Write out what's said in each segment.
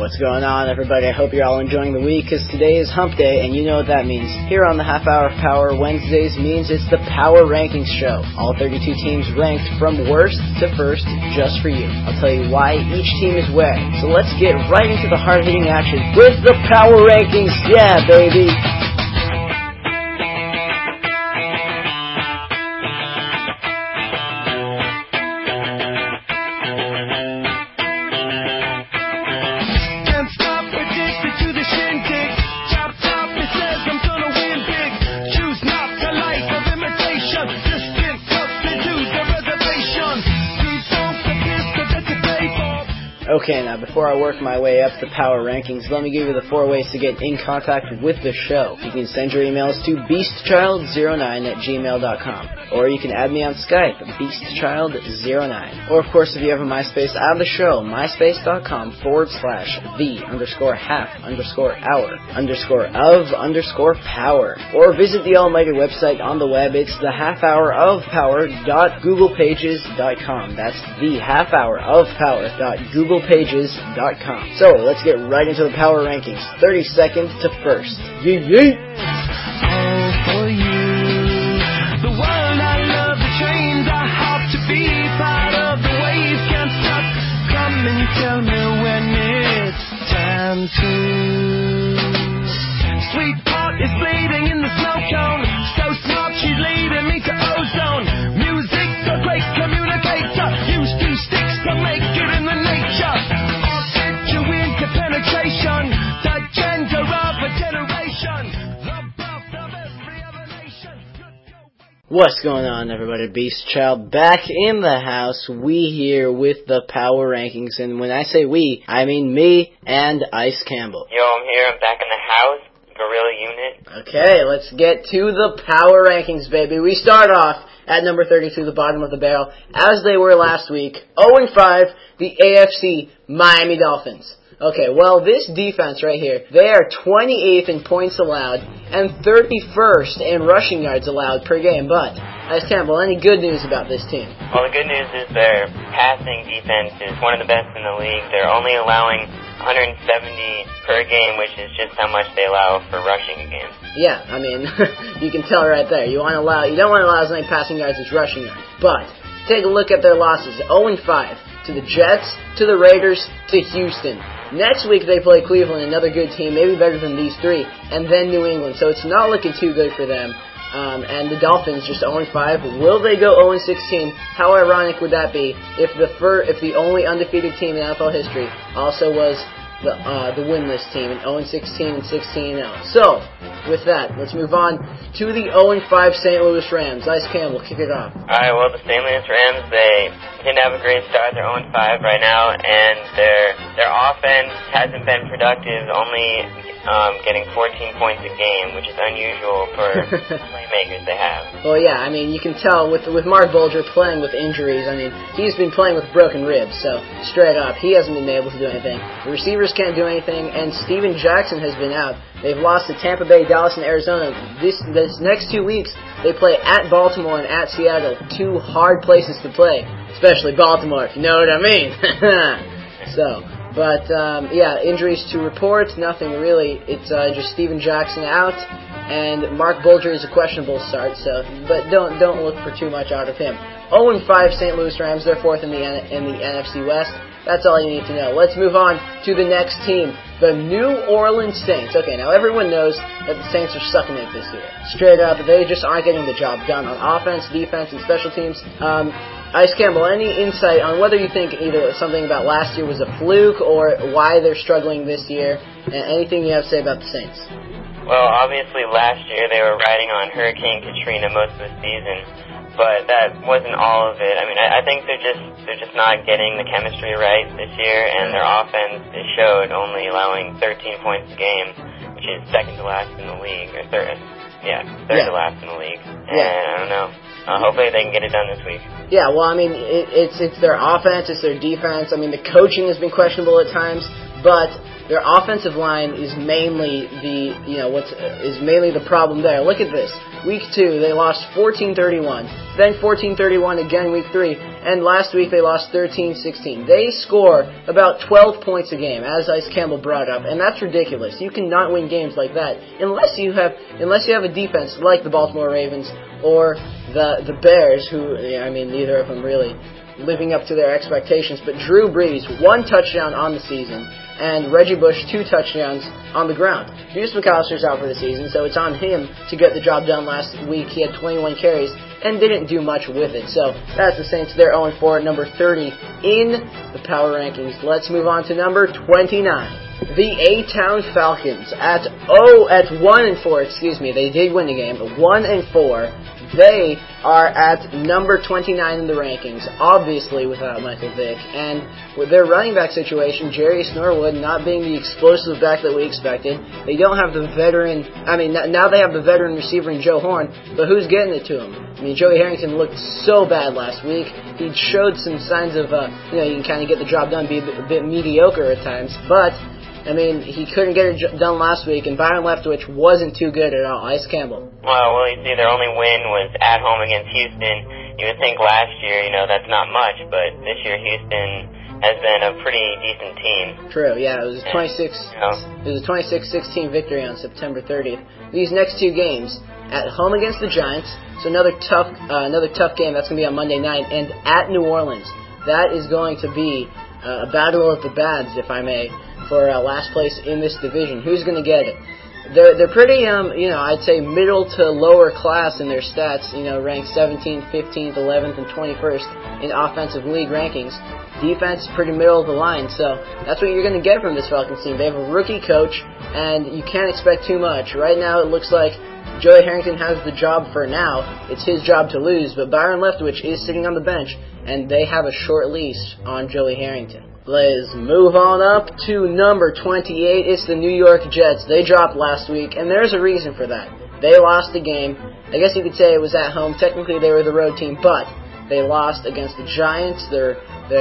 What's going on, everybody? I hope you're all enjoying the week, because today is Hump Day, and you know what that means. Here on the Half Hour of Power Wednesdays means it's the Power Rankings Show. All 32 teams ranked from worst to first just for you. I'll tell you why each team is where. So let's get right into the hard-hitting action with the Power Rankings. Yeah, baby! Okay, now before I work my way up the power rankings, let me give you the 4 ways to get in contact with the show. You can send your emails to beastchild09@gmail.com, or you can add me on Skype, beastchild09. Or, of course, if you have a MySpace, add the show, myspace.com/the_half_hour_of_power. Or visit the almighty website on the web. It's thehalfhourofpower.googlepages.com. That's thehalfhourofpower.googlepages.com. So, let's get right into the power rankings. 30 seconds to first. Yeet yeet! All for you. The world I love, the trains I hop to be part of. The waves can't stop. Come and tell me when it's time to. Sweetheart is bleeding in the snow cone. So smart, she's leading me to ozone. Music's a great communicator. Use 2 sticks to make it in the nature. I'll get you into penetration. The gender of a generation. The birth of every other nation. What's going on, everybody? Beast Child back in the house. We here with the power rankings, and when I say we, I mean me and Ice Campbell. Yo, I'm here. I'm back in the house. Guerrilla Unit. Okay, let's get to the power rankings, baby. We start off at number 32, the bottom of the barrel, as they were last week. 0-5, the AFC Miami Dolphins. Okay, well, this defense right here, they are 28th in points allowed and 31st in rushing yards allowed per game. But, Ice Campbell, any good news about this team? Well, the good news is their passing defense is one of the best in the league. They're only allowing 170 per game, which is just how much they allow for rushing a game. Yeah, I mean, you can tell right there. You don't want to allow as many passing yards as rushing yards. But take a look at their losses. 0-5 to the Jets, to the Raiders, to Houston. Next week they play Cleveland, another good team, maybe better than these 3, and then New England. So it's not looking too good for them. And the Dolphins just 0-5. Will they go 0-16? How ironic would that be if the only undefeated team in NFL history also was the winless team in 0-16 and 16-0. So, with that, let's move on to the 0-5 St. Louis Rams. Ice Campbell, kick it off. All right, well, the St. Louis Rams, they didn't have a great start. They're 0-5 right now, and their offense hasn't been productive, only getting 14 points a game, which is unusual for playmakers they have. Well, yeah, I mean, you can tell with Mark Bulger playing with injuries. I mean, he's been playing with broken ribs, so straight up, he hasn't been able to do anything. The receivers can't do anything, and Steven Jackson has been out. They've lost to Tampa Bay, Dallas, and Arizona. This next 2 weeks, they play at Baltimore and at Seattle, 2 hard places to play, especially Baltimore, if you know what I mean. Yeah, injuries to report, nothing really. It's just Steven Jackson out, and Mark Bulger is a questionable start. But don't look for too much out of him. 0-5 St. Louis Rams. They're 4th in the NFC West. That's all you need to know. Let's move on to the next team, the New Orleans Saints. Okay, now everyone knows that the Saints are sucking it this year. Straight up, they just aren't getting the job done on offense, defense, and special teams. Ice Campbell, any insight on whether you think either something about last year was a fluke or why they're struggling this year? And anything you have to say about the Saints? Well, obviously last year they were riding on Hurricane Katrina most of the season, but that wasn't all of it. I mean, I think they're just not getting the chemistry right this year, and their offense is showed only allowing 13 points a game, which is second to last in the league, or third to last in the league. And I don't know. Hopefully they can get it done this week. Yeah, well, I mean, it's their offense, it's their defense. I mean, the coaching has been questionable at times, but their offensive line is mainly the problem there. Look at this. Week 2, they lost 14-31. Then 14-31 again Week 3. And last week they lost 13-16. They score about 12 points a game, as Ice Campbell brought up, and that's ridiculous. You cannot win games like that unless you have a defense like the Baltimore Ravens or the Bears, who, I mean, neither of them really living up to their expectations. But Drew Brees, 1 touchdown on the season, and Reggie Bush, 2 touchdowns on the ground. Deuce McAllister's out for the season, so it's on him to get the job done. Last week he had 21 carries and didn't do much with it. So that's the Saints. They're 0-4 at number 30 in the power rankings. Let's move on to number 29. The A-Town Falcons at 1-4. Excuse me, they did win the game, but 1-4. They are at number 29 in the rankings, obviously without Michael Vick. And with their running back situation, Jerry Norwood not being the explosive back that we expected, they don't have the veteran, now they have the veteran receiver in Joe Horn, but who's getting it to him? I mean, Joey Harrington looked so bad last week. He showed some signs of, you can kind of get the job done, be a bit mediocre at times, but I mean, he couldn't get it done last week, and Byron Leftwich wasn't too good at all. Ice Campbell. Well, you see, their only win was at home against Houston. You would think last year, that's not much, but this year Houston has been a pretty decent team. True, yeah, it was a 26-16 victory on September 30th. These next 2 games, at home against the Giants, so another tough game. That's going to be on Monday night, and at New Orleans. That is going to be a battle of the bads, if I may, for last place in this division. Who's going to get it? They're pretty, I'd say middle to lower class in their stats, ranked 17th, 15th, 11th, and 21st in offensive league rankings. Defense, pretty middle of the line, so that's what you're going to get from this Falcons team. They have a rookie coach, and you can't expect too much. Right now, it looks like Joey Harrington has the job for now. It's his job to lose, but Byron Leftwich is sitting on the bench, and they have a short leash on Joey Harrington. Let's move on up to number 28. It's the New York Jets. They dropped last week, and there's a reason for that. They lost the game. I guess you could say it was at home. Technically, they were the road team, but they lost against the Giants, their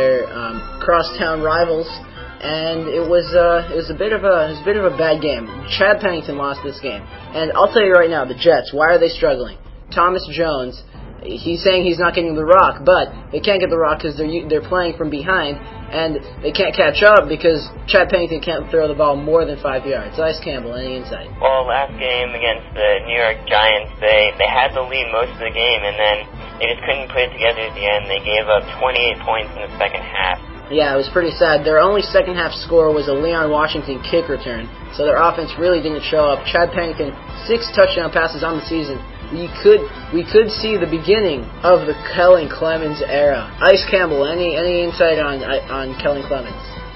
crosstown rivals, and it was a bit of a bad game. Chad Pennington lost this game, and I'll tell you right now, the Jets. Why are they struggling? Thomas Jones. He's saying he's not getting the rock, but they can't get the rock because they're playing from behind, and they can't catch up because Chad Pennington can't throw the ball more than 5 yards. Ice Campbell, any insight? Well, last game against the New York Giants, they had the lead most of the game, and then they just couldn't put it together at the end. They gave up 28 points in the second half. Yeah, it was pretty sad. Their only second half score was a Leon Washington kick return, so their offense really didn't show up. Chad Pennington, 6 touchdown passes on the season. We could see the beginning of the Kellen Clemens era. Ice Campbell, any insight on Kellen Clemens?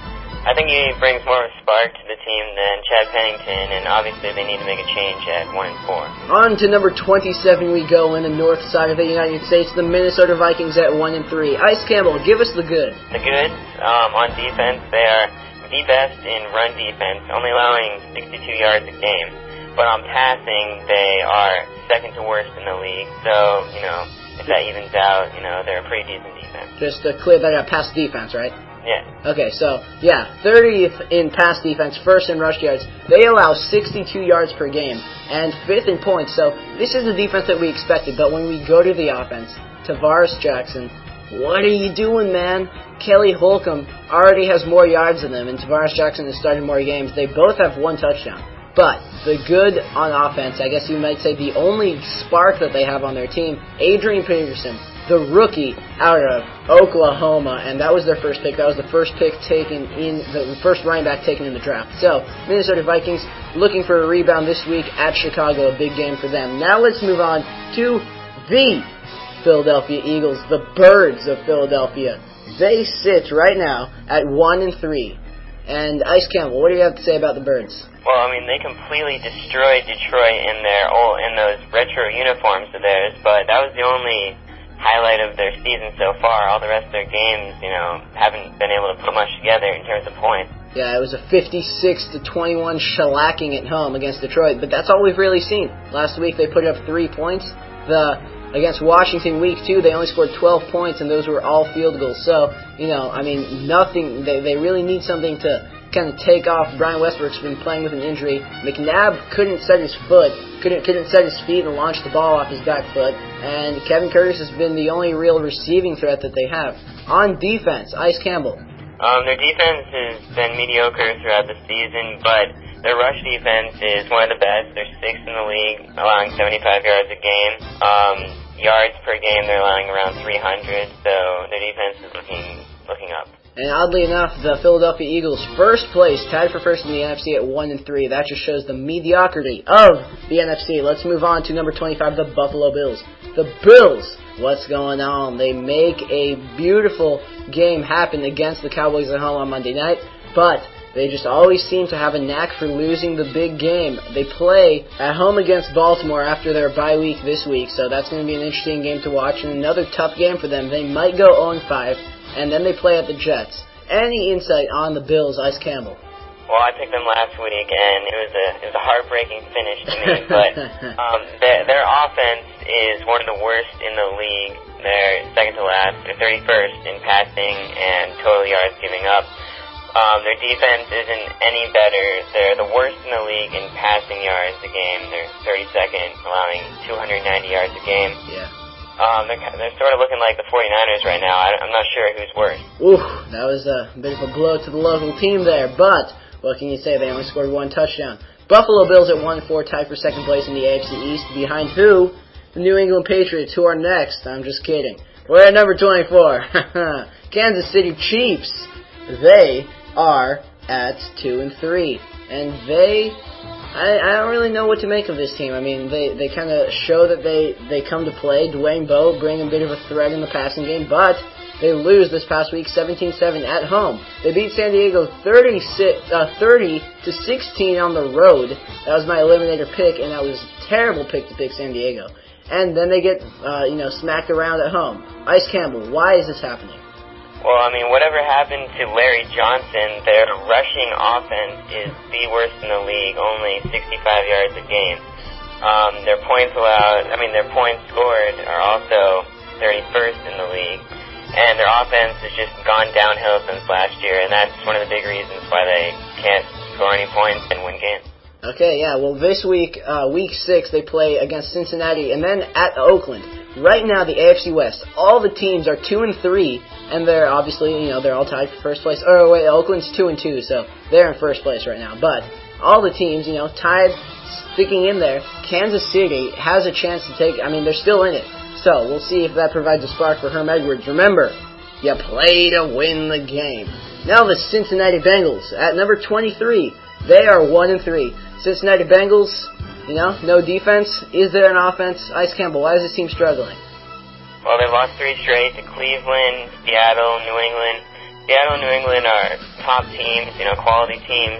I think he brings more of a spark to the team than Chad Pennington, and obviously they need to make a change at 1-4. On to number 27 we go in the north side of the United States, the Minnesota Vikings at 1-3. Ice Campbell, give us the good. The good, on defense, they are the best in run defense, only allowing 62 yards a game. But on passing, they are second to worst in the league. So, if that evens out, they're a pretty decent defense. Just to clear that up, pass defense, right? Yeah. Okay, so, 30th in pass defense, first in rush yards. They allow 62 yards per game, and 5th in points. So, this is the defense that we expected. But when we go to the offense, Tavares Jackson, what are you doing, man? Kelly Holcomb already has more yards than them, and Tavares Jackson has started more games. They both have 1 touchdown. But the good on offense, I guess you might say the only spark that they have on their team, Adrian Peterson, the rookie out of Oklahoma, and that was their first pick. That was the first pick taken the first running back taken in the draft. So, Minnesota Vikings looking for a rebound this week at Chicago, a big game for them. Now let's move on to the Philadelphia Eagles, the Birds of Philadelphia. They sit right now at 1-3. And Ice Campbell, what do you have to say about the Birds? Well, they completely destroyed Detroit in those retro uniforms of theirs, but that was the only highlight of their season so far. All the rest of their games, haven't been able to put much together in terms of points. Yeah, it was a 56-21 shellacking at home against Detroit, but that's all we've really seen. Last week they put up 3 points. Against Washington Week 2, they only scored 12 points, and those were all field goals. So, nothing. They really need something to kind of take off. Brian Westbrook's been playing with an injury. McNabb couldn't set his feet and launch the ball off his back foot. And Kevin Curtis has been the only real receiving threat that they have. On defense, Ice Campbell. Their defense has been mediocre throughout the season, but their rush defense is one of the best. They're 6th in the league, allowing 75 yards a game. Yards per game, they're allowing around 300, so their defense is looking up. And oddly enough, the Philadelphia Eagles, first place, tied for first in the NFC at 1-3. That just shows the mediocrity of the NFC. Let's move on to number 25, the Buffalo Bills. The Bills, what's going on? They make a beautiful game happen against the Cowboys at home on Monday night, but they just always seem to have a knack for losing the big game. They play at home against Baltimore after their bye week this week, so that's going to be an interesting game to watch, and another tough game for them. They might go 0-5. And then they play at the Jets. Any insight on the Bills, Ice Campbell? Well, I picked them last week, and it was a heartbreaking finish to me. But their offense is one of the worst in the league. They're second to last. They're 31st in passing and total yards giving up. Their defense isn't any better. They're the worst in the league in passing yards a game. They're 32nd, allowing 290 yards a game. Yeah. They're sort of looking like the 49ers right now. I'm not sure who's worse. Ooh, that was a bit of a blow to the local team there, but what can you say? They only scored one touchdown. Buffalo Bills at 1-4, tied for second place in the AFC East. Behind who? The New England Patriots, who are next. I'm just kidding. We're at number 24. Kansas City Chiefs. They are at 2-3. And I don't really know what to make of this team. I mean, they kind of show that they come to play. Dwayne Bowe bring a bit of a threat in the passing game, but they lose this past week 17-7 at home. They beat San Diego 30-16 on the road. That was my eliminator pick, and that was a terrible pick to pick San Diego. And then they get smacked around at home. Ice Campbell, why is this happening? Well, I mean, whatever happened to Larry Johnson, their rushing offense is the worst in the league, only 65 yards a game. Their points scored are also 31st in the league. And their offense has just gone downhill since last year, and that's one of the big reasons why they can't score any points and win games. Okay, yeah, well, this week, week 6, they play against Cincinnati, and then at Oakland. Right now, the AFC West, all the teams are 2-3, and they're obviously, they're all tied for first place. Oh, wait, Oakland's 2-2, so they're in first place right now. But all the teams, tied, sticking in there. Kansas City has a chance to they're still in it. So we'll see if that provides a spark for Herm Edwards. Remember, you play to win the game. Now the Cincinnati Bengals at number 23. They are 1-3. Cincinnati Bengals, no defense. Is there an offense? Ice Campbell, why is this team struggling? Well, they've lost 3 straight to Cleveland, Seattle, New England. Seattle and New England are top teams, quality teams.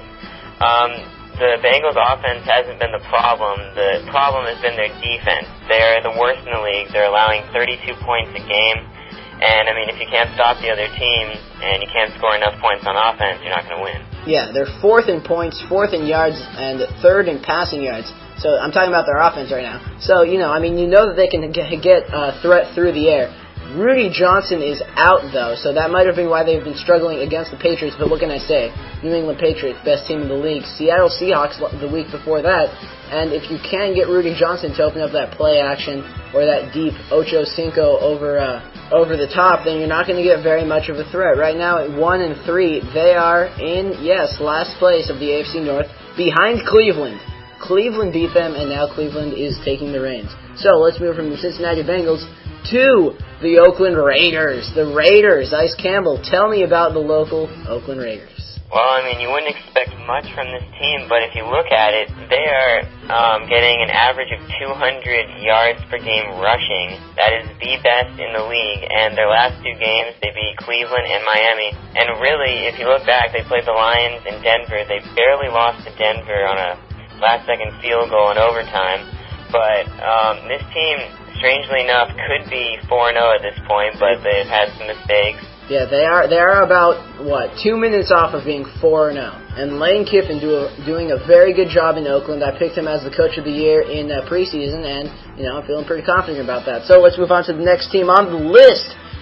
The Bengals' offense hasn't been the problem. The problem has been their defense. They're the worst in the league. They're allowing 32 points a game. And, if you can't stop the other team and you can't score enough points on offense, you're not going to win. Yeah, they're 4th in points, 4th in yards, and 3rd in passing yards. So I'm talking about their offense right now. So, you know that they can get a threat through the air. Rudy Johnson is out, though, so that might have been why they've been struggling against the Patriots. But what can I say? New England Patriots, best team in the league. Seattle Seahawks the week before that. And if you can get Rudy Johnson to open up that play action or that deep Ocho Cinco over the top, then you're not going to get very much of a threat. Right now at 1-3, they are in, last place of the AFC North, behind Cleveland. Cleveland beat them, and now Cleveland is taking the reins. So let's move from the Cincinnati Bengals to the Oakland Raiders. The Raiders. Ice Campbell, tell me about the local Oakland Raiders. Well, you wouldn't expect much from this team, but if you look at it, they are getting an average of 200 yards per game rushing. That is the best in the league, and their last 2 games, they beat Cleveland and Miami. And really, if you look back, they played the Lions and Denver. They barely lost to Denver on a last-second field goal in overtime. But this team, strangely enough, could be 4-0 at this point, but they've had some mistakes. Yeah, they are about, 2 minutes off of being 4-0. And Lane Kiffin doing a very good job in Oakland. I picked him as the coach of the year in preseason, and, I'm feeling pretty confident about that. So let's move on to the next team on the list.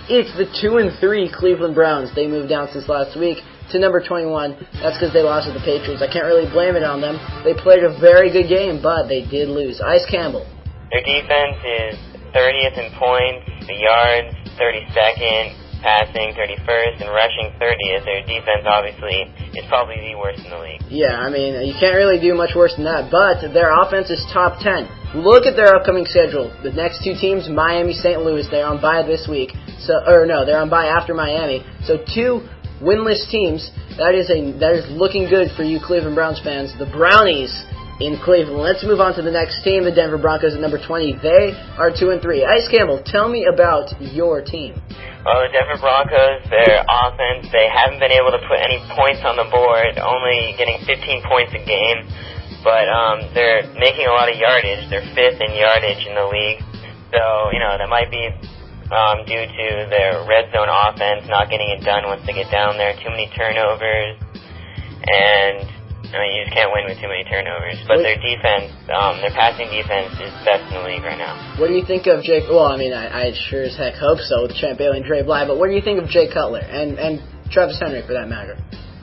It's the 2-3 Cleveland Browns. They moved down since last week to number 21. That's because they lost to the Patriots. I can't really blame it on them. They played a very good game, but they did lose. Ice Campbell. Their defense is 30th in points, the yards 32nd, passing 31st, and rushing 30th. Their defense, obviously, is probably the worst in the league. Yeah, I mean, you can't really do much worse than that, but their offense is top 10. Look at their upcoming schedule. The next two teams, Miami, St. Louis, they're on bye this week. They're on bye after Miami. So two winless teams. That is looking good for you Cleveland Browns fans. The Brownies in Cleveland. Let's move on to the next team, the Denver Broncos at number 20. They are 2-3. Ice Campbell, tell me about your team. Well, the Denver Broncos, their offense, they haven't been able to put any points on the board, only getting 15 points a game. But they're making a lot of yardage. They're 5th in yardage in the league. So, that might be due to their red zone offense not getting it done once they get down there. Too many turnovers. And, you just can't win with too many turnovers. But their defense, their passing defense is best in the league right now. What do you think of Jake? Well, I mean, I sure as heck hope so with Champ Bailey and Dre Bly. But what do you think of Jay Cutler and Travis Henry for that matter?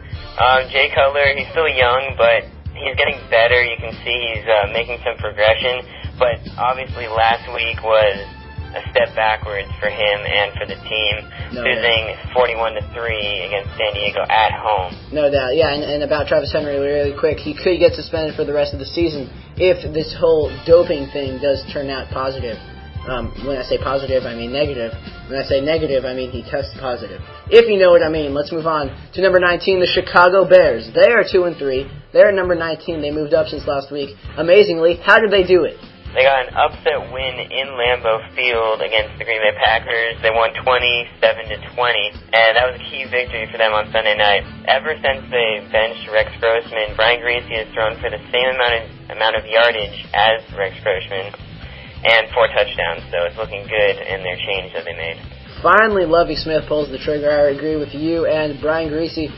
Jay Cutler, he's still young, but he's getting better. You can see he's making some progression. But obviously last week was a step backwards for him and for the team, losing 41-3 against San Diego at home. No doubt, yeah. And about Travis Henry, really quick, he could get suspended for the rest of the season if this whole doping thing does turn out positive. When I say positive, I mean negative. When I say negative, I mean he tests positive. If you know what I mean. Let's move on to number 19, the Chicago Bears. They are 2-3. They're number 19. They moved up since last week. Amazingly, how did they do it? They got an upset win in Lambeau Field against the Green Bay Packers. They won 27-20, and that was a key victory for them on Sunday night. Ever since they benched Rex Grossman, Brian Griese has thrown for the same amount of yardage as Rex Grossman and 4 touchdowns, so it's looking good in their change that they made. Finally, Lovie Smith pulls the trigger. I agree with you and Brian Griese.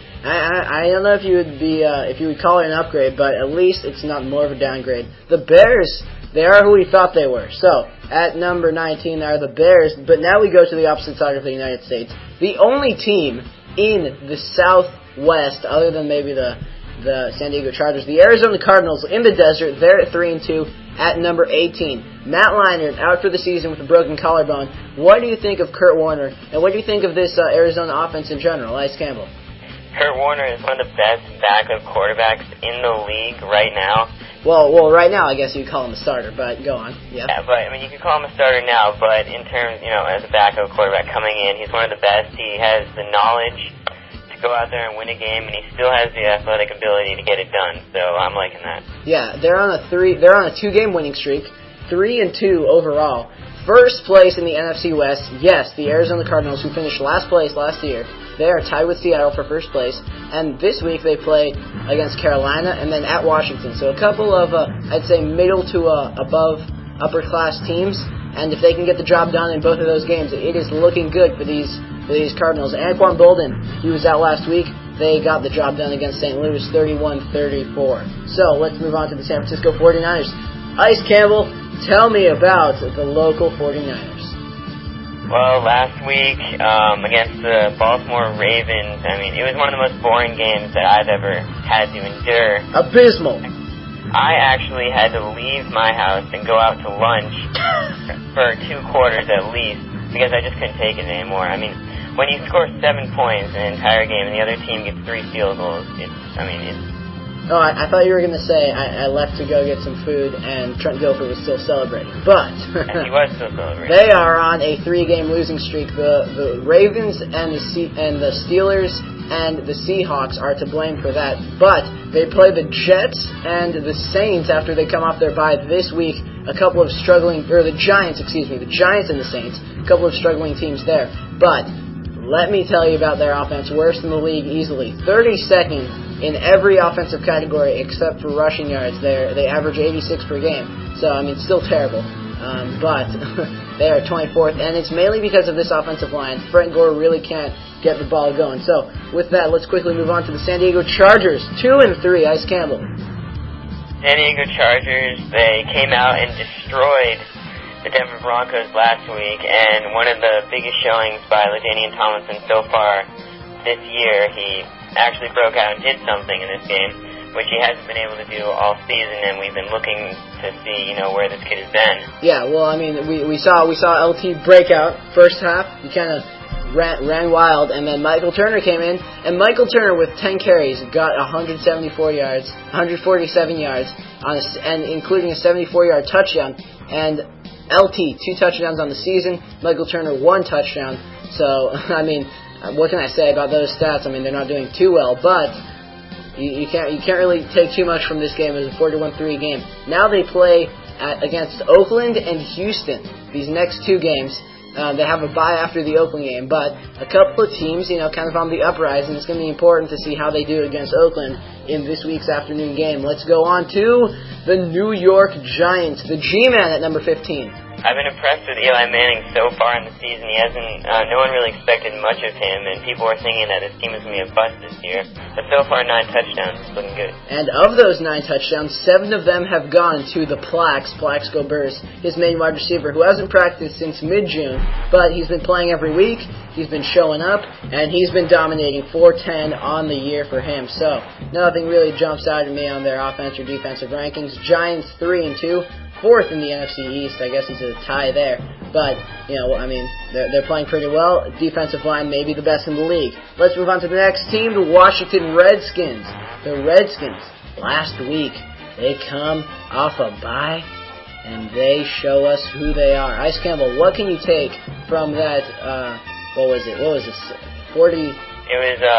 I don't know if you would call it an upgrade, but at least it's not more of a downgrade. The Bears, they are who we thought they were. So, at number 19 are the Bears, but now we go to the opposite side of the United States. The only team in the Southwest, other than maybe the San Diego Chargers, the Arizona Cardinals in the desert, they're at 3-2 at number 18. Matt Leinart out for the season with a broken collarbone. What do you think of Kurt Warner, and what do you think of this Arizona offense in general? Ice Campbell. Kurt Warner is one of the best backup quarterbacks in the league right now. Well, right now I guess you'd call him a starter, but go on. Yeah, but you could call him a starter now, but in terms, as a backup quarterback coming in, he's one of the best. He has the knowledge to go out there and win a game, and he still has the athletic ability to get it done. So I'm liking that. Yeah, they're on a 2-game winning streak, 3-2 overall. First place in the NFC West, yes, the Arizona Cardinals, who finished last place last year. They are tied with Seattle for first place, and this week they play against Carolina and then at Washington. So a couple of, I'd say, middle to above upper-class teams, and if they can get the job done in both of those games, it is looking good for these Cardinals. Anquan Boldin, he was out last week. They got the job done against St. Louis, 31-34. So let's move on to the San Francisco 49ers. Ice Campbell, tell me about the local 49ers. Well, last week against the Baltimore Ravens, it was one of the most boring games that I've ever had to endure. Abysmal. I actually had to leave my house and go out to lunch for 2 quarters at least because I just couldn't take it anymore. When you score 7 points in an entire game and the other team gets 3 field goals, it's Oh, I thought you were going to say I left to go get some food and Trent Dilfer was still celebrating. But he was still celebrating. They are on a 3-game losing streak. The Ravens and the Steelers and the Seahawks are to blame for that. But they play the Jets and the Saints after they come off their bye this week. The Giants and the Saints. A couple of struggling teams there. But let me tell you about their offense. Worst in the league easily. 32nd in every offensive category except for rushing yards. They average 86 per game. So, still terrible. But they are 24th, and it's mainly because of this offensive line. Frank Gore really can't get the ball going. So, with that, let's quickly move on to the San Diego Chargers. 2-3, Ice Campbell. San Diego Chargers, they came out and destroyed the Denver Broncos last week, and one of the biggest showings by LaDainian Tomlinson so far this year. He actually broke out and did something in this game, which he hasn't been able to do all season, and we've been looking to see, where this kid has been. Yeah, well, I mean, we saw LT break out first half. He kind of ran wild, and then Michael Turner came in, and Michael Turner with 10 carries got 174 yards, 147 yards, and including a 74-yard touchdown, and LT 2 touchdowns on the season, Michael Turner 1 touchdown. So, I mean, what can I say about those stats? I mean, they're not doing too well, but you can't really take too much from this game as a 41-3 game. Now they play against Oakland and Houston. These next 2 games. They have a bye after the Oakland game, but a couple of teams, kind of on the uprise, and it's going to be important to see how they do against Oakland in this week's afternoon game. Let's go on to the New York Giants, the G-Man at number 15. I've been impressed with Eli Manning so far in the season. He hasn't, no one really expected much of him, and people were thinking that his team was going to be a bust this year. But so far, 9 touchdowns. It's looking good. And of those 9 touchdowns, 7 of them have gone to the Plaxico Burress, his main wide receiver, who hasn't practiced since mid-June, but he's been playing every week. He's been showing up, and he's been dominating 410 on the year for him. So, nothing really jumps out at me on their offense or defensive rankings. Giants 3-2. 4th in the NFC East. I guess it's a tie there. But, they're playing pretty well. Defensive line may be the best in the league. Let's move on to the next team, the Washington Redskins. The Redskins, last week, they come off a bye, and they show us who they are. Ice Campbell, what can you take from that, what was this, 40? It was a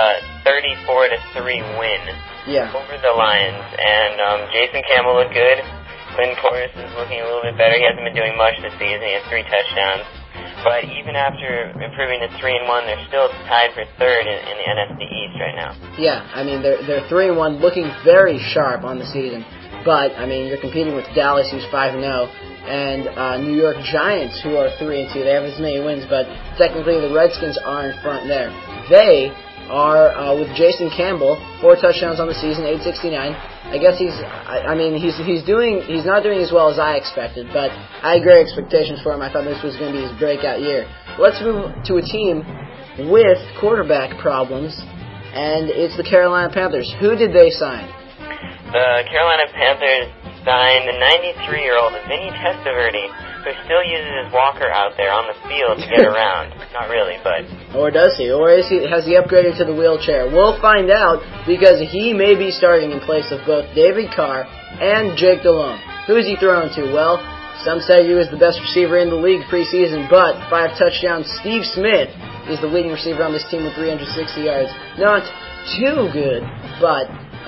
34-3 win over the Lions. And Jason Campbell looked good. Clinton Portis is looking a little bit better. He hasn't been doing much this season. He has 3 touchdowns. But even after improving to 3-1, they're still tied for 3rd in the NFC East right now. Yeah, I mean, they're 3-1, looking very sharp on the season. But, I mean, you're competing with Dallas, who's 5-0, and New York Giants, who are 3-2. They have as many wins, but technically the Redskins are in front there. They are, with Jason Campbell, 4 touchdowns on the season, 869. I guess he's not doing as well as I expected, but I had great expectations for him. I thought this was going to be his breakout year. Let's move to a team with quarterback problems, and it's the Carolina Panthers. Who did they sign? The Carolina Panthers signed the 93-year-old Vinny Testaverde, who still uses his walker out there on the field to get around. Not really, but... Or does he? Or has he upgraded to the wheelchair? We'll find out, because he may be starting in place of both David Carr and Jake Delhomme. Who is he throwing to? Well, some say he was the best receiver in the league preseason, but 5 touchdowns. Steve Smith is the leading receiver on this team with 360 yards. Not too good, but...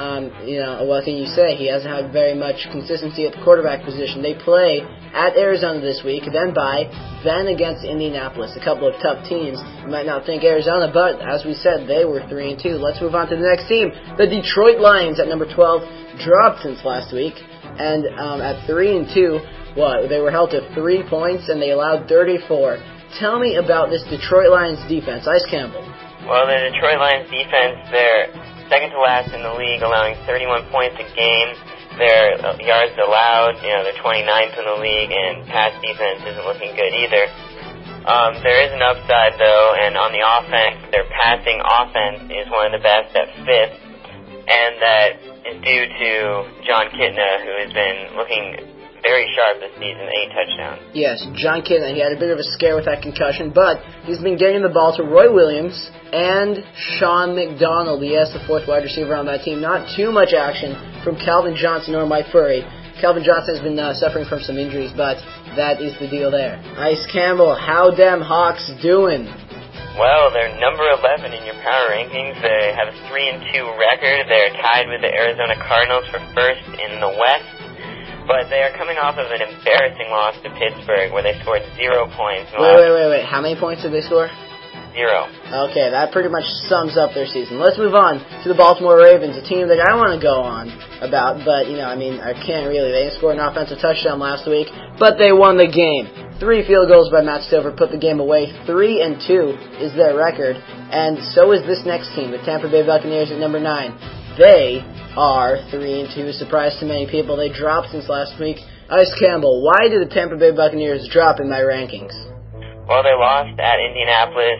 what can you say? He hasn't had very much consistency at the quarterback position. They play at Arizona this week, then against Indianapolis. A couple of tough teams. You might not think Arizona, but as we said, they were 3-2. Let's move on to the next team. The Detroit Lions at number 12 dropped since last week, and at 3-2, they were held to 3 points, and they allowed 34. Tell me about this Detroit Lions defense. Ice Campbell. Well, the Detroit Lions defense, they're second to last in the league, allowing 31 points a game. Their yards allowed, they're 29th in the league, and pass defense isn't looking good either. There is an upside, though, and on the offense, their passing offense is one of the best at 5th, and that is due to John Kitna, who has been looking very sharp this season, 8 touchdowns. Yes, John Kitna, he had a bit of a scare with that concussion, but he's been getting the ball to Roy Williams and Sean McDonald. Yes, the 4th wide receiver on that team. Not too much action from Calvin Johnson or Mike Furry. Calvin Johnson has been suffering from some injuries, but that is the deal there. Ice Campbell, how them Hawks doing? Well, they're number 11 in your power rankings. They have a 3-2 record. They're tied with the Arizona Cardinals for 1st in the West. But they are coming off of an embarrassing loss to Pittsburgh, where they scored 0 points. Wait. How many points did they score? 0. Okay, that pretty much sums up their season. Let's move on to the Baltimore Ravens, a team that I want to go on about, but, I can't really. They didn't score an offensive touchdown last week, but they won the game. 3 field goals by Matt Stover put the game away. 3-2 is their record, and so is this next team, the Tampa Bay Buccaneers at number 9. They are 3-2, surprise to many people. They dropped since last week Ice Campbell, why did the Tampa Bay Buccaneers drop in my rankings? Well, they lost at Indianapolis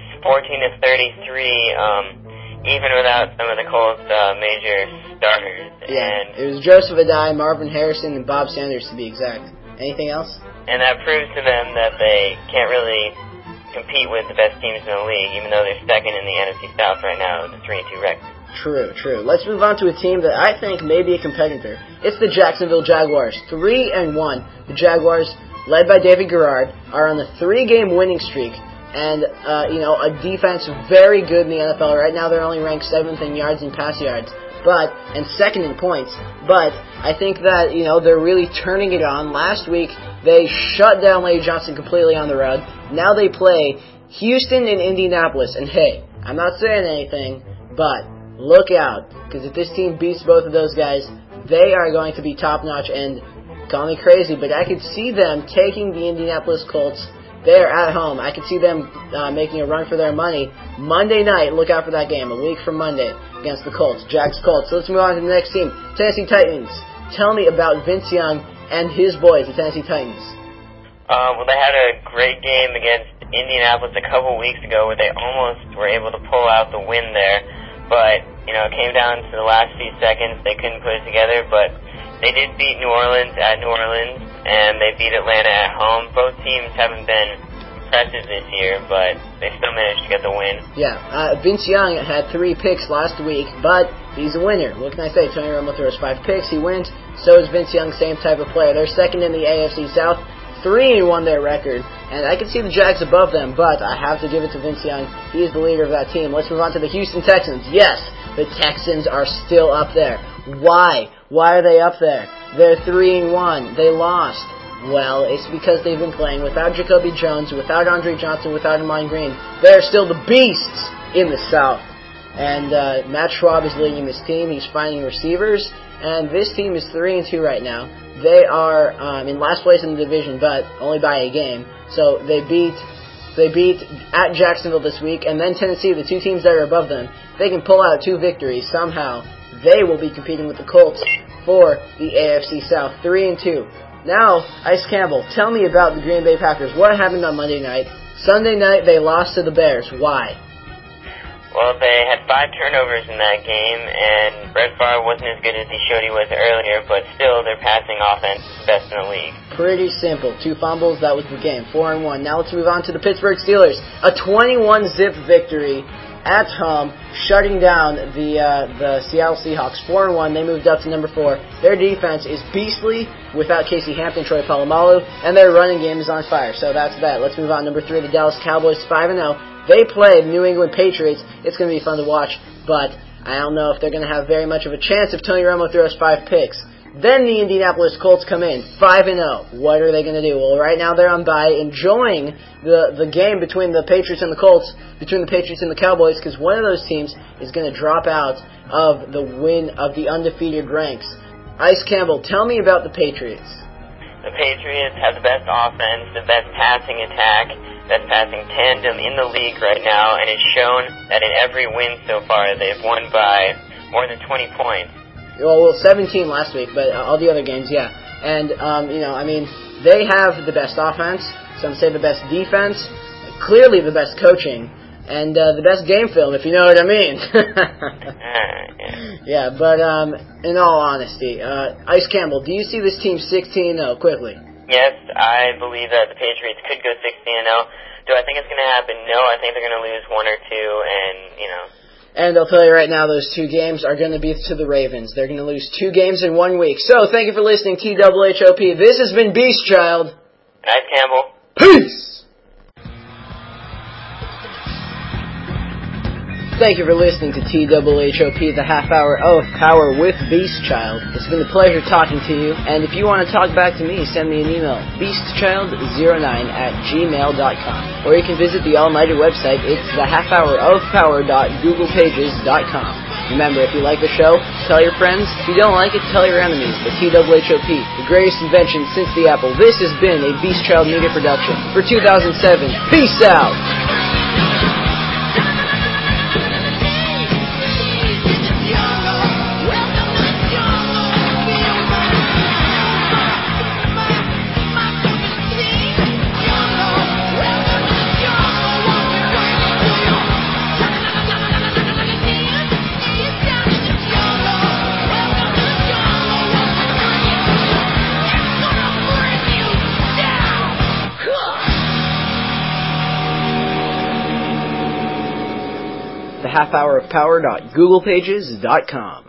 14-33, even without some of the Colts' major starters. Yeah, And it was Joseph Adai, Marvin Harrison, and Bob Sanders to be exact. Anything else? And that proves to them that they can't really compete with the best teams in the league, even though they're second in the NFC South right now with a 3-2 record. True. Let's move on to a team that I think may be a competitor. It's the Jacksonville Jaguars. 3-1. The Jaguars, led by David Garrard, are on a 3-game winning streak. And, a defense very good in the NFL. Right now they're only ranked 7th in yards and pass yards. And second in points. But I think that, they're really turning it on. Last week, they shut down Lady Johnson completely on the road. Now they play Houston and Indianapolis. And hey, I'm not saying anything, but look out. Because if this team beats both of those guys, they are going to be top-notch. And call me crazy, but I could see them taking the Indianapolis Colts. They're at home. I could see them making a run for their money. Monday night, look out for that game, a week from Monday, against the Colts, Jags Colts. So let's move on to the next team, Tennessee Titans. Tell me about Vince Young and his boys, the Tennessee Titans. Well, they had a great game against Indianapolis a couple weeks ago where they almost were able to pull out the win there. But, it came down to the last few seconds. They couldn't put it together, but they did beat New Orleans at New Orleans, and they beat Atlanta at home. Both teams haven't been impressive this year, but they still managed to get the win. Yeah, Vince Young had 3 picks last week, but he's a winner. What can I say? Tony Romo throws 5 picks, he wins. So is Vince Young, same type of player. They're second in the AFC South, 3-1 their record, and I can see the Jags above them, but I have to give it to Vince Young. He is the leader of that team. Let's move on to the Houston Texans. Yes, the Texans are still up there. Why? Why are they up there? They're 3-1. They lost. Well, it's because they've been playing without Jacoby Jones, without Andre Johnson, without Amon Green. They're still the beasts in the South. And Matt Schwab is leading this team. He's finding receivers. And this team is 3-2 right now. They are in last place in the division, but only by a game. So they beat at Jacksonville this week, and then Tennessee, the 2 teams that are above them. If they can pull out 2 victories somehow, they will be competing with the Colts for the AFC South, 3-2. Now, Ice Campbell, tell me about the Green Bay Packers. What happened on Monday night? Sunday night, they lost to the Bears. Why? Well, they had 5 turnovers in that game, and Brett Favre wasn't as good as he showed he was earlier, but still, their passing offense is best in the league. Pretty simple. 2 fumbles, that was the game. 4-1. Now let's move on to the Pittsburgh Steelers. A 21-zip victory at home, shutting down the Seattle Seahawks. 4-1. They moved up to number 4. Their defense is beastly without Casey Hampton, Troy Polamalu, and their running game is on fire. So that's that. Let's move on. Number 3, the Dallas Cowboys, 5-0. They play the New England Patriots. It's going to be fun to watch, but I don't know if they're going to have very much of a chance if Tony Romo throws 5 picks. Then the Indianapolis Colts come in, 5-0. What are they going to do? Well, right now they're on bye, enjoying the game between the Patriots and the Colts, between the Patriots and the Cowboys, because one of those teams is going to drop out of the undefeated ranks. Ice Campbell, tell me about the Patriots. The Patriots have the best offense, the best passing attack, best passing tandem in the league right now, and it's shown that in every win so far, they've won by more than 20 points. Well, 17 last week, but all the other games, yeah. And, they have the best offense, some say the best defense, clearly the best coaching, and the best game film, if you know what I mean. Yeah, but in all honesty, Ice Campbell, do you see this team 16-0 quickly? Yes, I believe that the Patriots could go 16-0. Do I think it's going to happen? No, I think they're going to lose 1 or 2, and, And I'll tell you right now, those 2 games are going to be to the Ravens. They're going to lose 2 games in 1 week. So, thank you for listening, TWHOP. This has been Beast Child. Ice Campbell. Peace! Thank you for listening to TWHOP, the half hour of power with Beast Child. It's been a pleasure talking to you, and if you want to talk back to me, send me an email, beastchild09@gmail.com. Or you can visit the almighty website, it's thehalfhourofpower.googlepages.com. Remember, if you like the show, tell your friends. If you don't like it, tell your enemies. The TWHOP, the greatest invention since the Apple. This has been a Beast Child Media production for 2007. Peace out! halfhourofpower.googlepages.com.